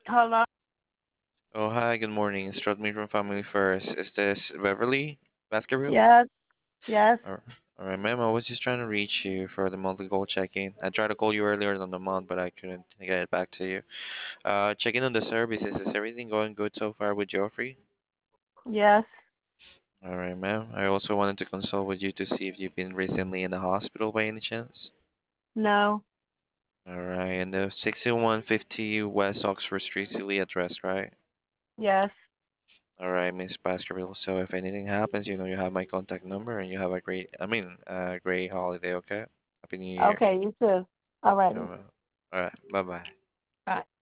Hello? Oh, hi, good morning. It's Rodney from Family First. Is this Beverly Baskerville? Yes, yes. All right, ma'am. I was just trying to reach you for the monthly goal check-in. I tried to call you earlier on the month, but I couldn't get it back to you. Checking on the services. Is everything going good so far with Geoffrey? Yes. All right, ma'am. I also wanted to consult with you to see if you've been recently in the hospital by any chance. No. All right, and the 6150 West Oxford Street, Silly address, right? Yes. All right, Miss Baskerville. So if anything happens, you have my contact number and you have a great holiday, okay? Happy New Year. Okay, you too. Alrighty. All right. Bye bye. Bye.